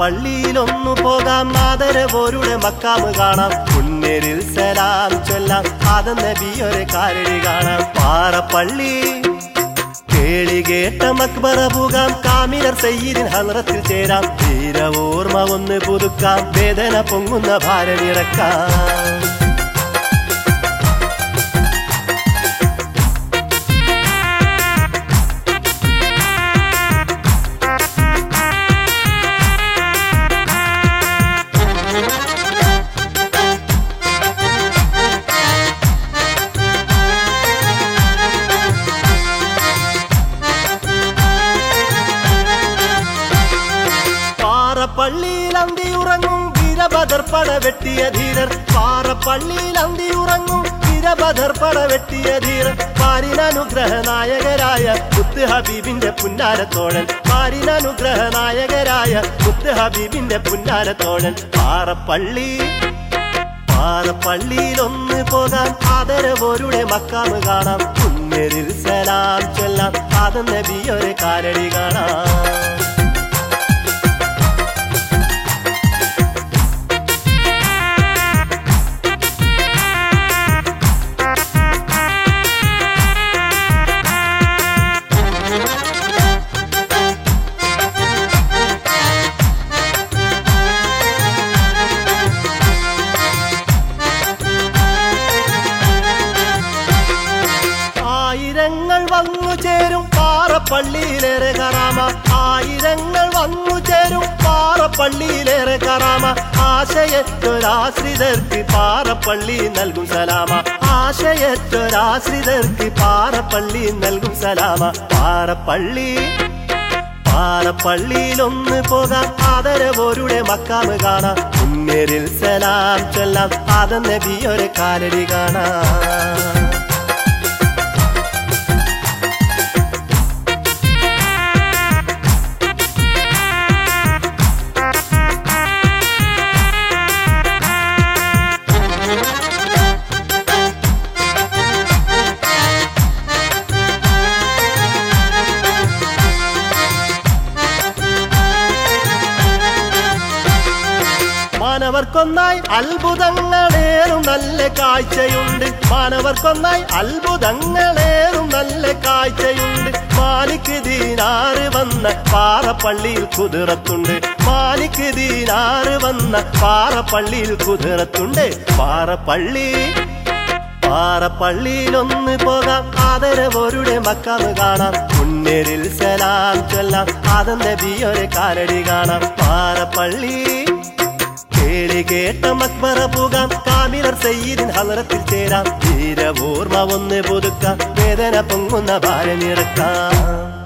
പാറപ്പള്ളിയിലൊന്നു പോകാം, ആദരവോരുടെ മക്കാമ് കാണാം, മുന്നേരിൽ സലാം ചൊല്ലാം, ആദം നബിയൊരു കാലടി കാണാം. പാറപ്പള്ളി കേളി കേട്ട മക്ബറ പോകാം, കാമിലർ സയ്യിദിൻ ഹദ്റത്തിൽ ചേരാം, ധീര ഓർമ്മ ഒന്ന് പുതുക്കാം, വേദന പൊങ്ങുന്ന ഭാരമിറക്കാം. പാറപ്പള്ളിയിൽ അന്തി ഉറങ്ങും വീരഭദ്രപട വെട്ടിയ ധീരർ, പാറപ്പള്ളിയിൽ അന്തി ഉറങ്ങും വീരഭദ്രപട വെട്ടിയ ധീരർ, പാരിനനുഗ്രഹ നായകരായ മുത്ത് ഹബീബിന്റെ പുന്നാരത്തോഴൻ, പാരിനനുഗ്രഹ നായകരായ മുത്ത് ഹബീബിന്റെ പുന്നാരത്തോഴൻ. പാറപ്പള്ളിയിലൊന്ന് പോകാം, ആദരവോരുടെ മക്കാമ് കാണാം, മുന്നേരിൽ സലാം ചൊല്ലാം, ആദം നബിയൊരു കാലടി കാണാം. ആയിരങ്ങൾ വന്നു ചേരും പാറപ്പള്ളിയിലേറെ കറാമ, ആയിരങ്ങൾ വന്നു ചേരും പാറപ്പള്ളിയിലേറെ കറാമ, ആശയത്തൊരാശ്രിതർക്ക് പാറപ്പള്ളി നൽകും സലാമ, ആശയത്തൊരാശ്രിതർക്ക് പാറപ്പള്ളി നൽകും സലാമ. പാറപ്പള്ളിയിലൊന്ന് പോകാം, ആദരവോരുടെ മക്കാമ് കാണാം, മുന്നേരിൽ സലാം ചൊല്ലാം, ആദം നബിയൊരു കാലടി കാണാം. മാനവർക്കൊന്നായി അത്ഭുതങ്ങളേറും നല്ല കാഴ്ചയുണ്ട്, മാനവർക്കൊന്നായി അത്ഭുതങ്ങളേറും നല്ല കാഴ്ചയുണ്ട്, മാലിക് ദീനാറ് വന്ന പാറപ്പള്ളിയിൽ കുതിരത്തുണ്ട്, മാലിക് ദീനാറ് വന്ന പാറപ്പള്ളിയിൽ കുതിരത്തുണ്ട്. പാറപ്പള്ളിയിലൊന്ന് പോകാം, ആദരവോരുടെ മക്കാമ് കാണാം, മുന്നേരിൽ സലാം ചൊല്ലാം, ആദം നബിയൊരു കാലടി കാണാം. പാറപ്പള്ളി കേളി കേട്ട മക്ബറ പോകാം, കാമിലർ സയ്യിദിൻ ഹദ്റത്തിൽ ചേരാം, ധീര ഓർമ്മ ഒന്ന് പുതുക്കാം, വേദന പൊങ്ങുന്ന ഭാരമിറക്കാം.